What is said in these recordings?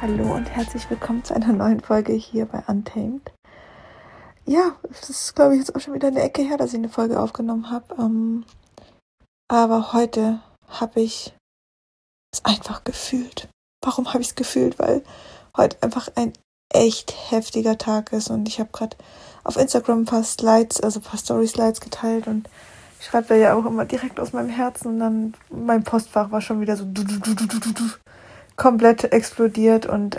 Hallo und herzlich willkommen zu einer neuen Folge hier bei Untamed. Ja, das ist, glaube ich, jetzt auch schon wieder eine Ecke her, dass ich eine Folge aufgenommen habe. Aber heute habe ich es einfach gefühlt. Warum habe ich es gefühlt? Weil heute einfach ein echt heftiger Tag ist und ich habe gerade auf Instagram ein paar Slides, also ein paar Story-Slides geteilt und ich schreibe da ja auch immer direkt aus meinem Herzen und dann mein Postfach war schon wieder so komplett explodiert und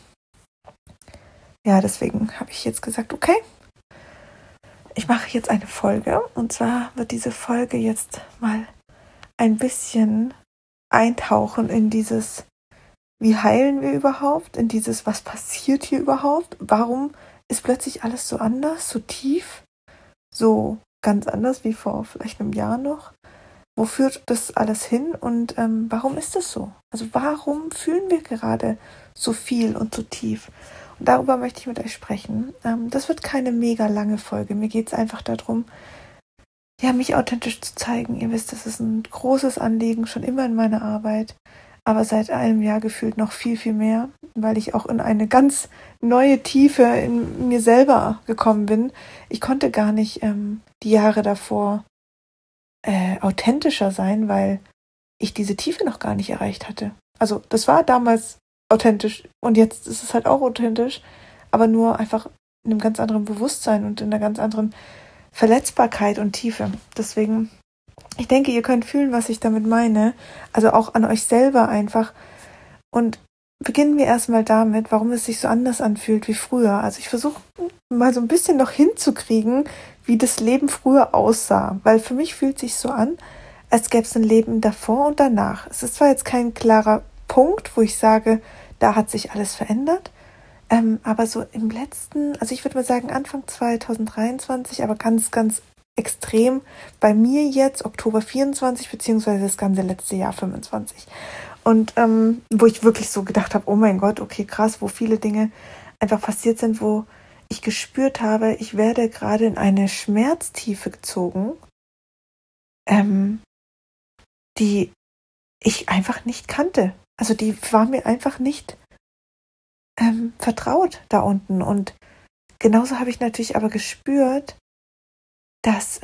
deswegen habe ich jetzt gesagt, okay, ich mache jetzt eine Folge und zwar wird diese Folge jetzt mal ein bisschen eintauchen in dieses, wie heilen wir überhaupt, in dieses, was passiert hier überhaupt, warum ist plötzlich alles so anders, so tief, so ganz anders wie vor vielleicht einem Jahr noch, wo führt das alles hin und warum ist das so? Also warum fühlen wir gerade so viel und so tief? Und darüber möchte ich mit euch sprechen. Das wird keine mega lange Folge. Mir geht es einfach darum, ja, mich authentisch zu zeigen. Ihr wisst, das ist ein großes Anliegen, schon immer in meiner Arbeit, aber seit einem Jahr gefühlt noch viel, viel mehr, weil ich auch in eine ganz neue Tiefe in mir selber gekommen bin. Ich konnte gar nicht die Jahre davor authentischer sein, weil ich diese Tiefe noch gar nicht erreicht hatte. Also das war damals authentisch und jetzt ist es halt auch authentisch, aber nur einfach in einem ganz anderen Bewusstsein und in einer ganz anderen Verletzbarkeit und Tiefe. Deswegen, ich denke, ihr könnt fühlen, was ich damit meine. Also auch an euch selber einfach. Und beginnen wir erstmal damit, warum es sich so anders anfühlt wie früher. Also ich versuche mal so ein bisschen noch hinzukriegen, wie das Leben früher aussah. Weil für mich fühlt es sich so an, als gäbe es ein Leben davor und danach. Es ist zwar jetzt kein klarer Punkt, wo ich sage, da hat sich alles verändert, aber so im letzten, also ich würde mal sagen Anfang 2023, aber ganz, ganz extrem bei mir jetzt, Oktober 24, beziehungsweise das ganze letzte Jahr 25. Und wo ich wirklich so gedacht habe, oh mein Gott, okay, krass, wo viele Dinge einfach passiert sind, wo ich gespürt habe, ich werde gerade in eine Schmerztiefe gezogen, die ich einfach nicht kannte. Also die war mir einfach nicht vertraut da unten. Und genauso habe ich natürlich aber gespürt, dass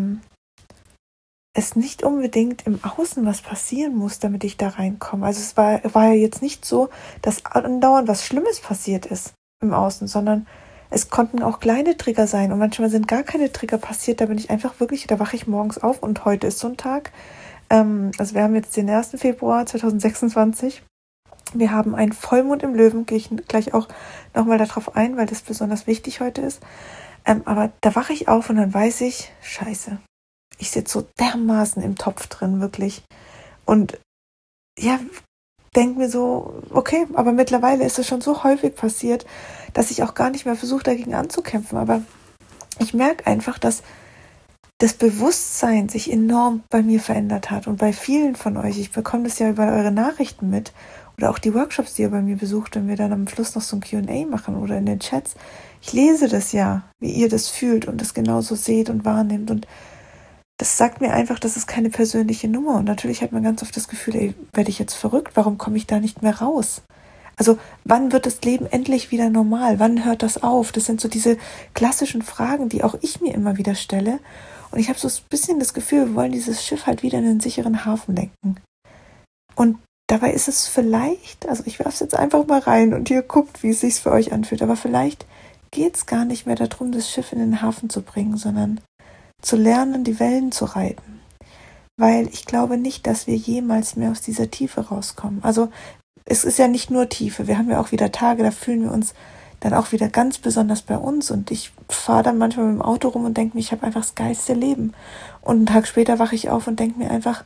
es nicht unbedingt im Außen was passieren muss, damit ich da reinkomme. Also es war ja jetzt nicht so, dass andauernd was Schlimmes passiert ist im Außen, sondern es konnten auch kleine Trigger sein. Und manchmal sind gar keine Trigger passiert. Da bin ich einfach wirklich, da wache ich morgens auf und heute ist so ein Tag. Also wir haben jetzt den 1. Februar 2026. Wir haben einen Vollmond im Löwen, gehe ich gleich auch nochmal darauf ein, weil das besonders wichtig heute ist. Aber da wache ich auf und dann weiß ich, scheiße, ich sitze so dermaßen im Topf drin, wirklich. Und ja, denke mir so, okay, aber mittlerweile ist es schon so häufig passiert, dass ich auch gar nicht mehr versuche, dagegen anzukämpfen. Aber ich merke einfach, dass das Bewusstsein sich enorm bei mir verändert hat und bei vielen von euch. Ich bekomme das ja über eure Nachrichten mit oder auch die Workshops, die ihr bei mir besucht, wenn wir dann am Schluss noch so ein Q&A machen oder in den Chats. Ich lese das ja, wie ihr das fühlt und das genauso seht und wahrnehmt und das sagt mir einfach, das ist keine persönliche Nummer und natürlich hat man ganz oft das Gefühl, ey, werde ich jetzt verrückt, warum komme ich da nicht mehr raus? Also wann wird das Leben endlich wieder normal? Wann hört das auf? Das sind so diese klassischen Fragen, die auch ich mir immer wieder stelle. Und ich habe so ein bisschen das Gefühl, wir wollen dieses Schiff halt wieder in einen sicheren Hafen lenken. Und dabei ist es vielleicht, also ich werfe es jetzt einfach mal rein und ihr guckt, wie es sich für euch anfühlt, aber vielleicht geht es gar nicht mehr darum, das Schiff in den Hafen zu bringen, sondern zu lernen, die Wellen zu reiten. Weil ich glaube nicht, dass wir jemals mehr aus dieser Tiefe rauskommen. Also es ist ja nicht nur Tiefe, wir haben ja auch wieder Tage, da fühlen wir uns dann auch wieder ganz besonders bei uns und ich fahre dann manchmal mit dem Auto rum und denke mir, ich habe einfach das geilste Leben. Und einen Tag später wache ich auf und denke mir einfach,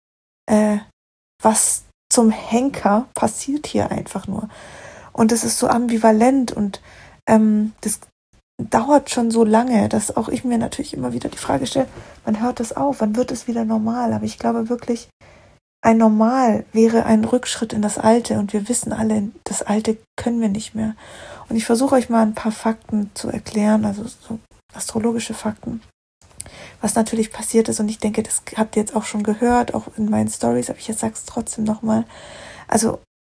was zum Henker passiert hier einfach nur. Und es ist so ambivalent und das dauert schon so lange, dass auch ich mir natürlich immer wieder die Frage stelle, wann hört das auf, wann wird es wieder normal? Aber ich glaube wirklich, ein Normal wäre ein Rückschritt in das Alte und wir wissen alle, das Alte können wir nicht mehr. Und ich versuche euch mal ein paar Fakten zu erklären, also so astrologische Fakten, was natürlich passiert ist und ich denke, das habt ihr jetzt auch schon gehört, auch in meinen Stories, aber ich sage es trotzdem nochmal. Also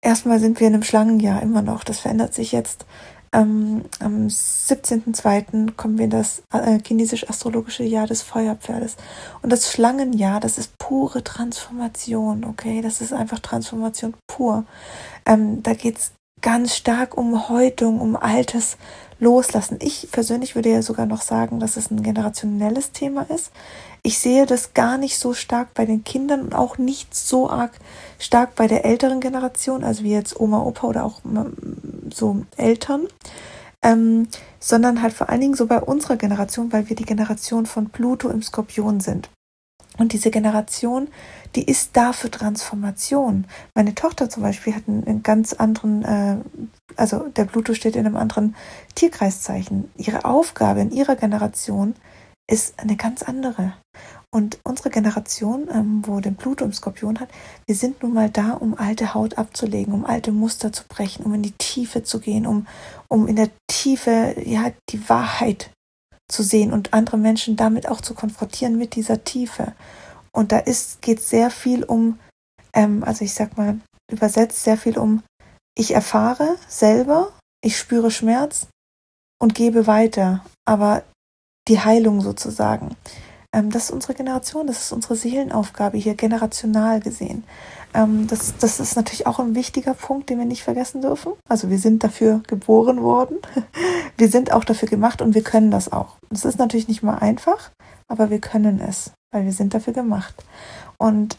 erstmal sind wir in einem Schlangenjahr immer noch. Das verändert sich jetzt. Am 17.02. kommen wir in das chinesisch-astrologische Jahr des Feuerpferdes. Und das Schlangenjahr, das ist pure Transformation, okay? Das ist einfach Transformation pur. Da geht's ganz stark um Häutung, um Altes loslassen. Ich persönlich würde ja sogar noch sagen, dass es ein generationelles Thema ist. Ich sehe das gar nicht so stark bei den Kindern und auch nicht so arg stark bei der älteren Generation, also wie jetzt Oma, Opa oder auch so Eltern, sondern halt vor allen Dingen so bei unserer Generation, weil wir die Generation von Pluto im Skorpion sind. Und diese Generation, die ist da für Transformation. Meine Tochter zum Beispiel hat einen ganz anderen, also der Pluto steht in einem anderen Tierkreiszeichen. Ihre Aufgabe in ihrer Generation ist eine ganz andere. Und unsere Generation, wo den Pluto im Skorpion hat, wir sind nun mal da, um alte Haut abzulegen, um alte Muster zu brechen, um in die Tiefe zu gehen, um in der Tiefe ja die Wahrheit zu sehen und andere Menschen damit auch zu konfrontieren mit dieser Tiefe. Und da geht es sehr viel um, also ich sag mal, übersetzt sehr viel um, ich erfahre selber, ich spüre Schmerz und gebe weiter, aber die Heilung sozusagen. Das ist unsere Generation, das ist unsere Seelenaufgabe hier, generational gesehen. Das ist natürlich auch ein wichtiger Punkt, den wir nicht vergessen dürfen. Also wir sind dafür geboren worden, wir sind auch dafür gemacht und wir können das auch. Es ist natürlich nicht mal einfach, aber wir können es, weil wir sind dafür gemacht. Und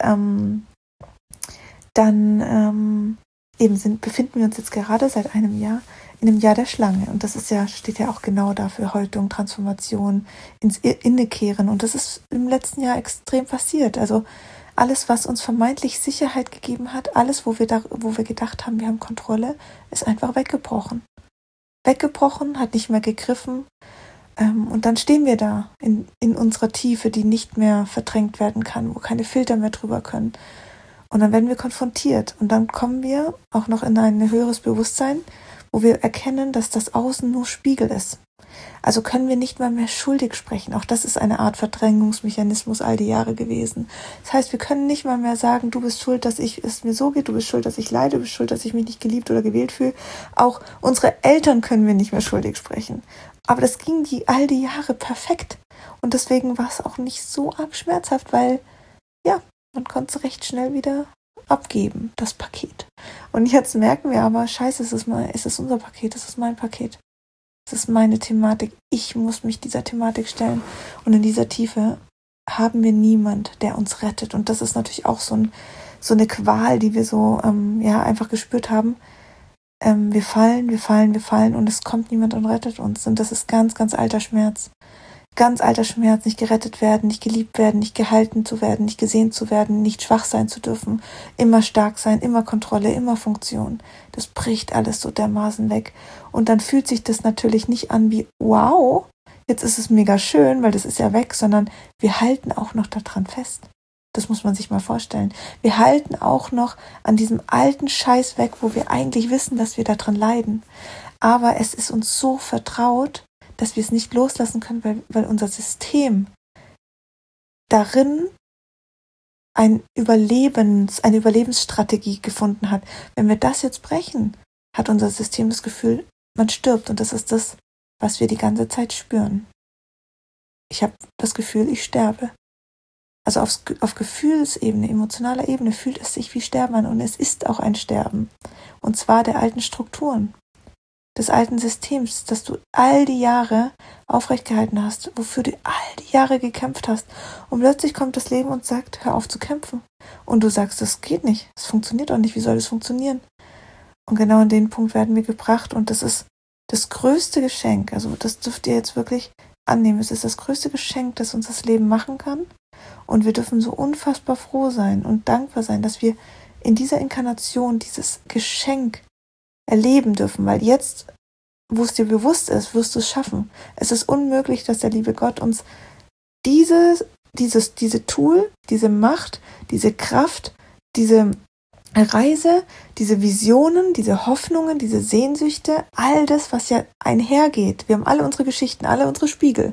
befinden wir uns jetzt gerade seit einem Jahr in einem Jahr der Schlange. Und das steht ja auch genau dafür, Häutung, Transformation, ins Innekehren. Und das ist im letzten Jahr extrem passiert. Also alles, was uns vermeintlich Sicherheit gegeben hat, alles, wo wir gedacht haben, wir haben Kontrolle, ist einfach weggebrochen. Weggebrochen, hat nicht mehr gegriffen. Und dann stehen wir da in unserer Tiefe, die nicht mehr verdrängt werden kann, wo keine Filter mehr drüber können. Und dann werden wir konfrontiert. Und dann kommen wir auch noch in ein höheres Bewusstsein, wo wir erkennen, dass das Außen nur Spiegel ist. Also können wir nicht mal mehr schuldig sprechen. Auch das ist eine Art Verdrängungsmechanismus all die Jahre gewesen. Das heißt, wir können nicht mal mehr sagen, du bist schuld, dass es mir so geht, du bist schuld, dass ich leide, du bist schuld, dass ich mich nicht geliebt oder gewählt fühle. Auch unsere Eltern können wir nicht mehr schuldig sprechen. Aber das ging all die Jahre perfekt. Und deswegen war es auch nicht so arg schmerzhaft, weil, ja, man konnte es recht schnell wieder abgeben, das Paket. Und jetzt merken wir aber, scheiße, es ist unser Paket, es ist mein Paket. Es ist meine Thematik. Ich muss mich dieser Thematik stellen. Und in dieser Tiefe haben wir niemand, der uns rettet. Und das ist natürlich auch so eine Qual, die wir so einfach gespürt haben. Wir fallen und es kommt niemand und rettet uns. Und das ist ganz, ganz alter Schmerz. Ganz alter Schmerz, nicht gerettet werden, nicht geliebt werden, nicht gehalten zu werden, nicht gesehen zu werden, nicht schwach sein zu dürfen, immer stark sein, immer Kontrolle, immer Funktion. Das bricht alles so dermaßen weg. Und dann fühlt sich das natürlich nicht an wie, wow, jetzt ist es mega schön, weil das ist ja weg, sondern wir halten auch noch daran fest. Das muss man sich mal vorstellen. Wir halten auch noch an diesem alten Scheiß weg, wo wir eigentlich wissen, dass wir daran leiden. Aber es ist uns so vertraut, dass wir es nicht loslassen können, weil unser System darin eine Überlebensstrategie gefunden hat. Wenn wir das jetzt brechen, hat unser System das Gefühl, man stirbt. Und das ist das, was wir die ganze Zeit spüren. Ich habe das Gefühl, ich sterbe. Also auf Gefühlsebene, emotionaler Ebene fühlt es sich wie Sterben an. Und es ist auch ein Sterben. Und zwar der alten Strukturen. Des alten Systems, das du all die Jahre aufrecht gehalten hast, wofür du all die Jahre gekämpft hast. Und plötzlich kommt das Leben und sagt, hör auf zu kämpfen. Und du sagst, das geht nicht, das funktioniert auch nicht, wie soll das funktionieren? Und genau an den Punkt werden wir gebracht und das ist das größte Geschenk, also das dürft ihr jetzt wirklich annehmen, es ist das größte Geschenk, das uns das Leben machen kann und wir dürfen so unfassbar froh sein und dankbar sein, dass wir in dieser Inkarnation dieses Geschenk erleben dürfen, weil jetzt, wo es dir bewusst ist, wirst du es schaffen. Es ist unmöglich, dass der liebe Gott uns diese Tool, diese Macht, diese Kraft, diese Reise, diese Visionen, diese Hoffnungen, diese Sehnsüchte, all das, was ja einhergeht. Wir haben alle unsere Geschichten, alle unsere Spiegel.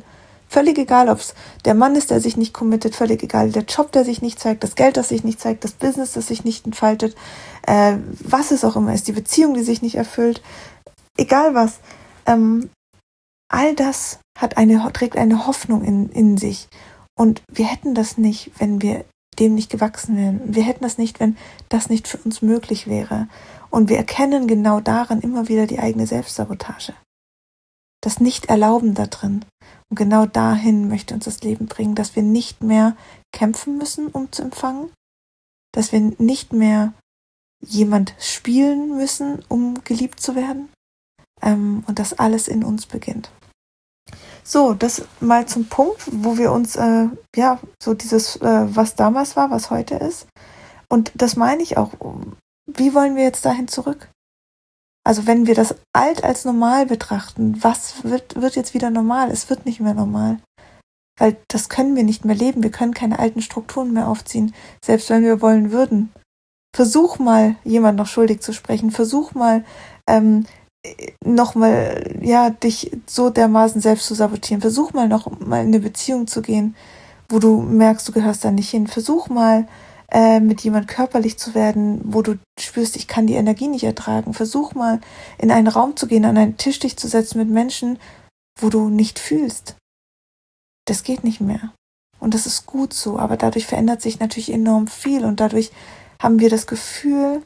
Völlig egal, ob es der Mann ist, der sich nicht committet, völlig egal, der Job, der sich nicht zeigt, das Geld, das sich nicht zeigt, das Business, das sich nicht entfaltet, was es auch immer ist, die Beziehung, die sich nicht erfüllt, egal was. All das trägt eine Hoffnung in sich. Und wir hätten das nicht, wenn wir dem nicht gewachsen wären. Wir hätten das nicht, wenn das nicht für uns möglich wäre. Und wir erkennen genau daran immer wieder die eigene Selbstsabotage. Das Nicht-Erlauben da drin. Und genau dahin möchte uns das Leben bringen, dass wir nicht mehr kämpfen müssen, um zu empfangen. Dass wir nicht mehr jemand spielen müssen, um geliebt zu werden. Und dass alles in uns beginnt. So, das mal zum Punkt, wo wir uns, so dieses, was damals war, was heute ist. Und das meine ich auch. Wie wollen wir jetzt dahin zurück? Also wenn wir das alt als normal betrachten, was wird jetzt wieder normal? Es wird nicht mehr normal. Weil das können wir nicht mehr leben. Wir können keine alten Strukturen mehr aufziehen, selbst wenn wir wollen würden. Versuch mal, jemand noch schuldig zu sprechen. Versuch mal, dich so dermaßen selbst zu sabotieren. Versuch mal noch mal in eine Beziehung zu gehen, wo du merkst, du gehörst da nicht hin. Versuch mal, mit jemand körperlich zu werden, wo du spürst, ich kann die Energie nicht ertragen. Versuch mal, in einen Raum zu gehen, an einen Tisch dich zu setzen mit Menschen, wo du nicht fühlst. Das geht nicht mehr. Und das ist gut so, aber dadurch verändert sich natürlich enorm viel und dadurch haben wir das Gefühl,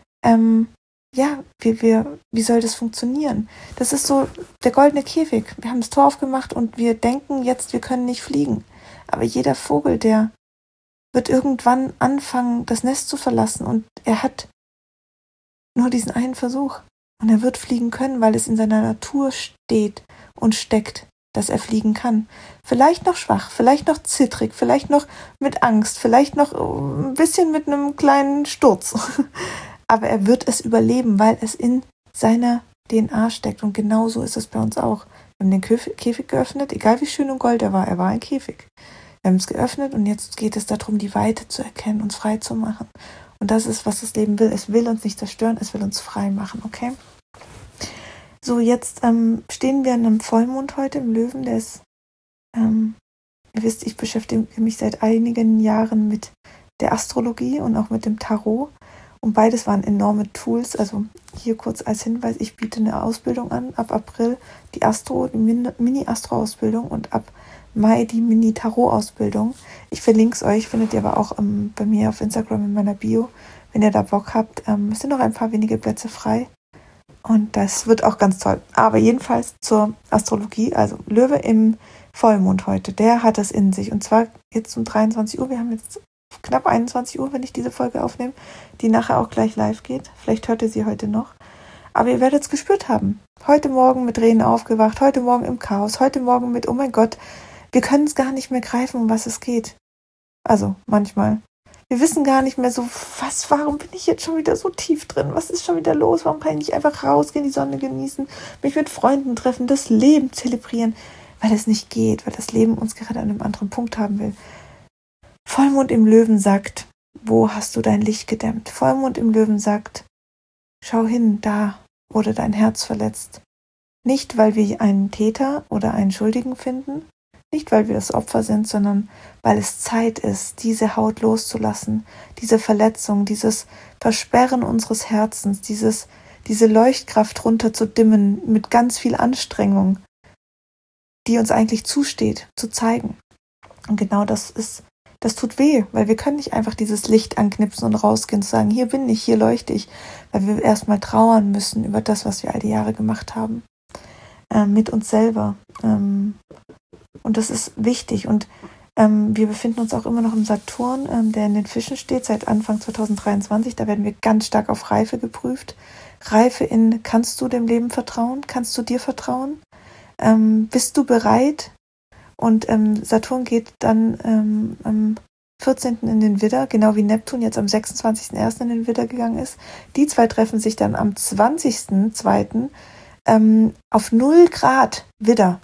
wie soll das funktionieren? Das ist so der goldene Käfig. Wir haben das Tor aufgemacht und wir denken jetzt, wir können nicht fliegen. Aber jeder Vogel, der wird irgendwann anfangen, das Nest zu verlassen und er hat nur diesen einen Versuch. Und er wird fliegen können, weil es in seiner Natur steht und steckt, dass er fliegen kann. Vielleicht noch schwach, vielleicht noch zittrig, vielleicht noch mit Angst, vielleicht noch ein bisschen mit einem kleinen Sturz. Aber er wird es überleben, weil es in seiner DNA steckt. Und genau so ist es bei uns auch. Wir haben den Käfig geöffnet, egal wie schön und gold er war ein Käfig. Wir haben es geöffnet und jetzt geht es darum, die Weite zu erkennen, uns frei zu machen. Und das ist, was das Leben will. Es will uns nicht zerstören, es will uns frei machen, okay? So, jetzt stehen wir an einem Vollmond heute im Löwen. Der ist, ihr wisst, ich beschäftige mich seit einigen Jahren mit der Astrologie und auch mit dem Tarot. Und beides waren enorme Tools. Also hier kurz als Hinweis, ich biete eine Ausbildung an, ab April die Mini-Astro-Ausbildung und ab Mai die Mini-Tarot-Ausbildung. Ich verlinke es euch, findet ihr aber auch bei mir auf Instagram in meiner Bio. Wenn ihr da Bock habt, es sind noch ein paar wenige Plätze frei. Und das wird auch ganz toll. Aber jedenfalls zur Astrologie, also Löwe im Vollmond heute, der hat das in sich. Und zwar jetzt um 23 Uhr, wir haben jetzt knapp 21 Uhr, wenn ich diese Folge aufnehme, die nachher auch gleich live geht. Vielleicht hört ihr sie heute noch. Aber ihr werdet es gespürt haben. Heute Morgen mit Tränen aufgewacht, heute Morgen im Chaos, heute Morgen mit, oh mein Gott, wir können es gar nicht mehr greifen, um was es geht. Also manchmal. Wir wissen gar nicht mehr so, warum bin ich jetzt schon wieder so tief drin? Was ist schon wieder los? Warum kann ich nicht einfach rausgehen, die Sonne genießen, mich mit Freunden treffen, das Leben zelebrieren? Weil es nicht geht, weil das Leben uns gerade an einem anderen Punkt haben will. Vollmond im Löwen sagt, wo hast du dein Licht gedämmt? Vollmond im Löwen sagt, schau hin, da wurde dein Herz verletzt. Nicht, weil wir einen Täter oder einen Schuldigen finden, nicht, weil wir das Opfer sind, sondern weil es Zeit ist, diese Haut loszulassen, diese Verletzung, dieses Versperren unseres Herzens, diese Leuchtkraft runterzudimmen mit ganz viel Anstrengung, die uns eigentlich zusteht, zu zeigen. Und genau das tut weh, weil wir können nicht einfach dieses Licht anknipsen und rausgehen und sagen, hier bin ich, hier leuchte ich, weil wir erstmal trauern müssen über das, was wir all die Jahre gemacht haben, mit uns selber. Und das ist wichtig. Und wir befinden uns auch immer noch im Saturn, der in den Fischen steht, seit Anfang 2023. Da werden wir ganz stark auf Reife geprüft. Reife in, kannst du dem Leben vertrauen? Kannst du dir vertrauen? Bist du bereit? Und Saturn geht dann am 14. in den Widder, genau wie Neptun jetzt am 26.01. in den Widder gegangen ist. Die zwei treffen sich dann am 20.02. Auf 0 Grad Widder.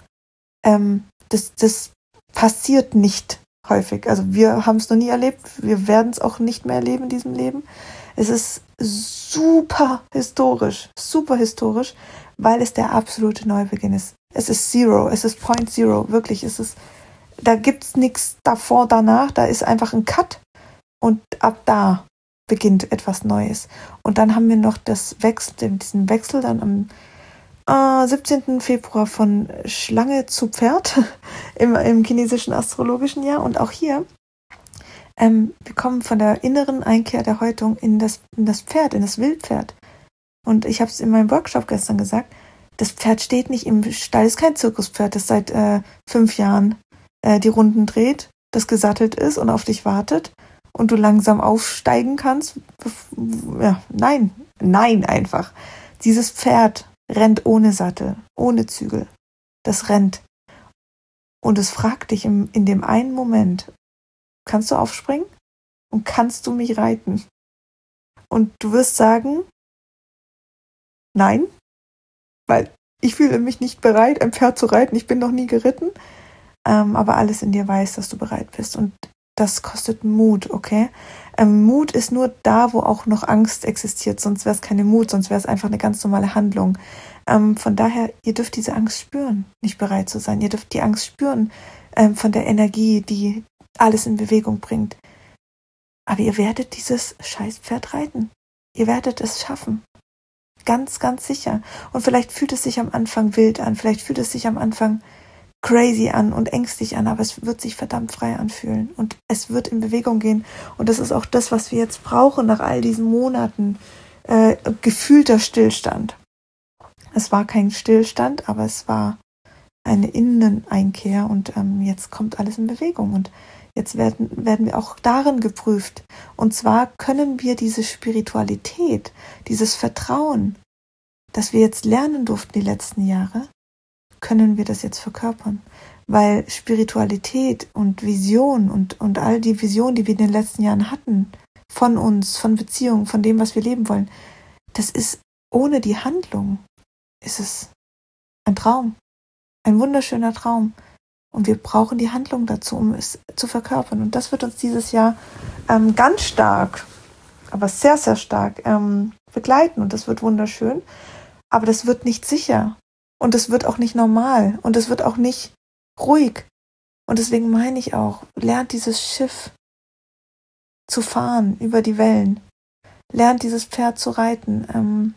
Das passiert nicht häufig. Also wir haben es noch nie erlebt. Wir werden es auch nicht mehr erleben in diesem Leben. Es ist super historisch, weil es der absolute Neubeginn ist. Es ist Zero, es ist Point Zero, wirklich. Da gibt's nichts davor, danach, da ist einfach ein Cut und ab da beginnt etwas Neues. Und dann haben wir noch diesen Wechsel dann am 17. Februar von Schlange zu Pferd im chinesischen astrologischen Jahr. Und auch hier, wir kommen von der inneren Einkehr der Häutung in das Pferd, in das Wildpferd. Und ich habe es in meinem Workshop gestern gesagt, das Pferd steht nicht im Stall, ist kein Zirkuspferd, das seit 5 Jahren die Runden dreht, das gesattelt ist und auf dich wartet und du langsam aufsteigen kannst. Ja, nein einfach. Dieses Pferd rennt ohne Sattel, ohne Zügel. Das rennt. Und es fragt dich in dem einen Moment, kannst du aufspringen und kannst du mich reiten? Und du wirst sagen, nein, weil ich fühle mich nicht bereit, ein Pferd zu reiten. Ich bin noch nie geritten. Aber alles in dir weiß, dass du bereit bist. Und das kostet Mut, okay? Mut ist nur da, wo auch noch Angst existiert. Sonst wäre es keine Mut, sonst wäre es einfach eine ganz normale Handlung. Von daher, ihr dürft diese Angst spüren, nicht bereit zu sein. Ihr dürft die Angst spüren von der Energie, die alles in Bewegung bringt. Aber ihr werdet dieses Scheißpferd reiten. Ihr werdet es schaffen. Ganz, ganz sicher. Und vielleicht fühlt es sich am Anfang wild an. Vielleicht fühlt es sich am Anfang crazy an und ängstlich an, aber es wird sich verdammt frei anfühlen und es wird in Bewegung gehen und das ist auch das, was wir jetzt brauchen nach all diesen Monaten gefühlter Stillstand. Es war kein Stillstand, aber es war eine Inneneinkehr und jetzt kommt alles in Bewegung und jetzt werden wir auch darin geprüft und zwar können wir diese Spiritualität, dieses Vertrauen, das wir jetzt lernen durften die letzten Jahre, können wir das jetzt verkörpern, weil Spiritualität und Vision und all die Visionen, die wir in den letzten Jahren hatten, von uns, von Beziehungen, von dem, was wir leben wollen, das ist ohne die Handlung, ist es ein Traum, ein wunderschöner Traum und wir brauchen die Handlung dazu, um es zu verkörpern und das wird uns dieses Jahr ganz stark, aber sehr, sehr stark begleiten und das wird wunderschön, aber das wird nicht sicher. Und es wird auch nicht normal und es wird auch nicht ruhig. Und deswegen meine ich auch, lernt dieses Schiff zu fahren über die Wellen. Lernt dieses Pferd zu reiten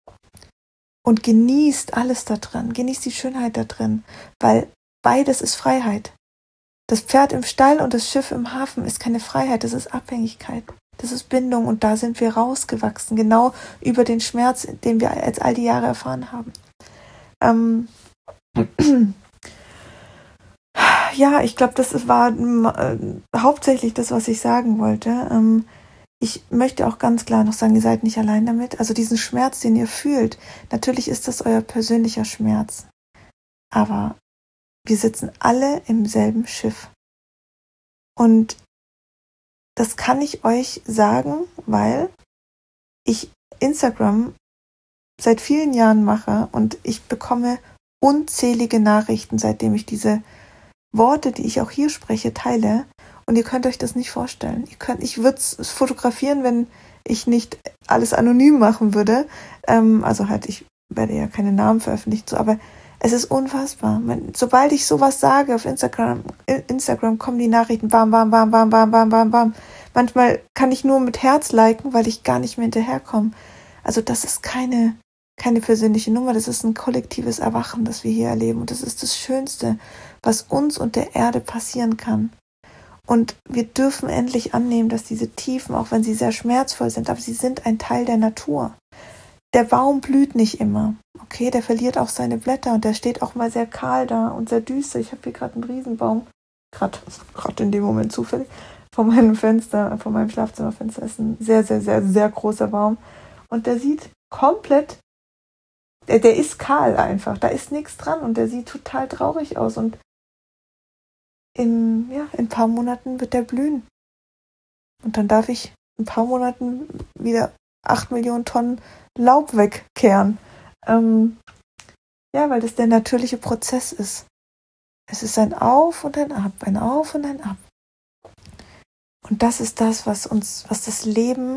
und genießt alles da drin. Genießt die Schönheit da drin, weil beides ist Freiheit. Das Pferd im Stall und das Schiff im Hafen ist keine Freiheit, das ist Abhängigkeit. Das ist Bindung und da sind wir rausgewachsen, genau über den Schmerz, den wir jetzt all die Jahre erfahren haben. Ja, ich glaube, das war hauptsächlich das, was ich sagen wollte. Ich möchte auch ganz klar noch sagen, ihr seid nicht allein damit. Also diesen Schmerz, den ihr fühlt, natürlich ist das euer persönlicher Schmerz. Aber wir sitzen alle im selben Schiff. Und das kann ich euch sagen, weil ich Instagram seit vielen Jahren mache und ich bekomme unzählige Nachrichten, seitdem ich diese Worte, die ich auch hier spreche, teile. Und ihr könnt euch das nicht vorstellen. Ich würde es fotografieren, wenn ich nicht alles anonym machen würde. Also halt, ich werde ja keine Namen veröffentlichen, so, aber es ist unfassbar. Sobald ich sowas sage auf Instagram kommen die Nachrichten, bam, bam, bam, bam, bam, bam, bam, bam. Manchmal kann ich nur mit Herz liken, weil ich gar nicht mehr hinterherkomme. Also das ist keine persönliche Nummer, das ist ein kollektives Erwachen, das wir hier erleben. Und das ist das Schönste, was uns und der Erde passieren kann. Und wir dürfen endlich annehmen, dass diese Tiefen, auch wenn sie sehr schmerzvoll sind, aber sie sind ein Teil der Natur. Der Baum blüht nicht immer, okay, der verliert auch seine Blätter und der steht auch mal sehr kahl da und sehr düster. Ich habe hier gerade einen Riesenbaum, gerade in dem Moment zufällig, vor meinem Schlafzimmerfenster ist ein sehr, sehr, sehr, sehr großer Baum und der sieht komplett, der ist kahl einfach, da ist nichts dran und der sieht total traurig aus und in ein paar Monaten wird der blühen. Und dann darf ich in ein paar Monaten wieder 8 Millionen Tonnen Laub wegkehren. Weil das der natürliche Prozess ist. Es ist ein Auf und ein Ab, ein Auf und ein Ab. Und das ist das, was das Leben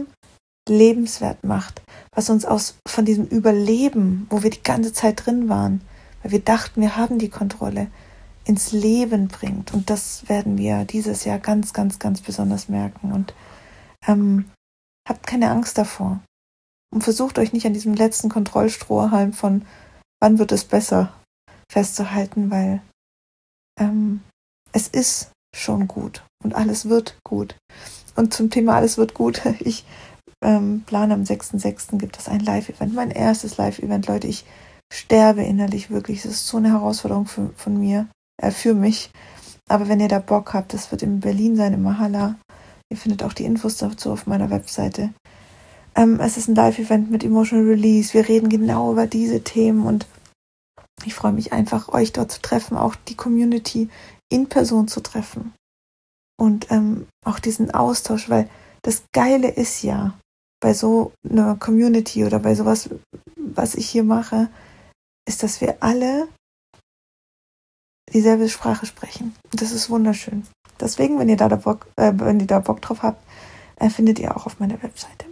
lebenswert macht. Was uns von diesem Überleben, wo wir die ganze Zeit drin waren, weil wir dachten, wir haben die Kontrolle, ins Leben bringt. Und das werden wir dieses Jahr ganz, ganz, ganz besonders merken. Und habt keine Angst davor. Und versucht euch nicht an diesem letzten Kontrollstrohhalm von wann wird es besser festzuhalten, weil es ist schon gut und alles wird gut. Und zum Thema alles wird gut, ich plane am 6.6. gibt es ein Live-Event, mein erstes Live-Event, Leute, ich sterbe innerlich wirklich, es ist so eine Herausforderung für mich, aber wenn ihr da Bock habt, das wird in Berlin sein, im Mahala, ihr findet auch die Infos dazu auf meiner Webseite. Es ist ein Live-Event mit Emotional Release, wir reden genau über diese Themen und ich freue mich einfach, euch dort zu treffen, auch die Community in Person zu treffen und auch diesen Austausch, weil das Geile ist ja, bei so einer Community oder bei sowas, was ich hier mache, ist, dass wir alle dieselbe Sprache sprechen. Und das ist wunderschön. Deswegen, wenn ihr da Bock drauf habt, findet ihr auch auf meiner Webseite.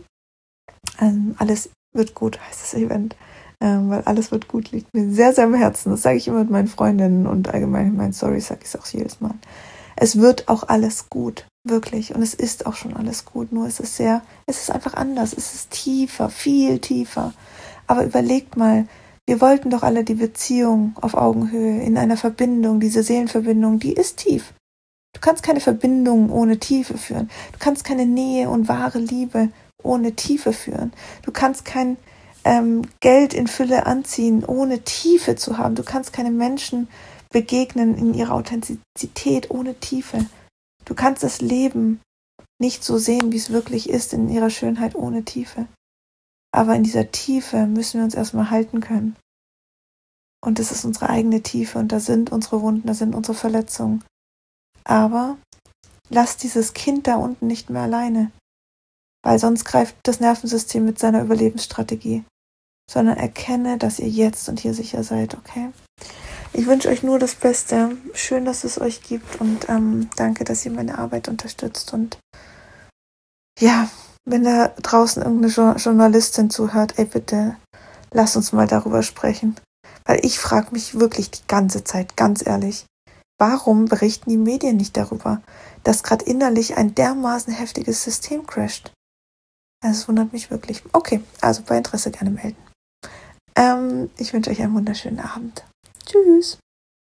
Alles wird gut, heißt das Event. Weil alles wird gut, liegt mir sehr, sehr am Herzen. Das sage ich immer mit meinen Freundinnen und allgemein in meinen Storys sage ich es auch jedes Mal. Es wird auch alles gut, wirklich. Und es ist auch schon alles gut, nur es ist einfach anders. Es ist tiefer, viel tiefer. Aber überlegt mal, wir wollten doch alle die Beziehung auf Augenhöhe, in einer Verbindung, diese Seelenverbindung, die ist tief. Du kannst keine Verbindung ohne Tiefe führen. Du kannst keine Nähe und wahre Liebe ohne Tiefe führen. Du kannst kein Geld in Fülle anziehen, ohne Tiefe zu haben. Du kannst keine Menschen begegnen in ihrer Authentizität ohne Tiefe. Du kannst das Leben nicht so sehen, wie es wirklich ist, in ihrer Schönheit ohne Tiefe. Aber in dieser Tiefe müssen wir uns erstmal halten können. Und das ist unsere eigene Tiefe und da sind unsere Wunden, da sind unsere Verletzungen. Aber lasst dieses Kind da unten nicht mehr alleine, weil sonst greift das Nervensystem mit seiner Überlebensstrategie. Sondern erkenne, dass ihr jetzt und hier sicher seid, okay? Ich wünsche euch nur das Beste. Schön, dass es euch gibt und danke, dass ihr meine Arbeit unterstützt. Und ja, wenn da draußen irgendeine Journalistin zuhört, ey bitte, lass uns mal darüber sprechen. Weil ich frage mich wirklich die ganze Zeit, ganz ehrlich, warum berichten die Medien nicht darüber, dass gerade innerlich ein dermaßen heftiges System crasht? Es wundert mich wirklich. Okay, also bei Interesse gerne melden. Ich wünsche euch einen wunderschönen Abend. Tschüss.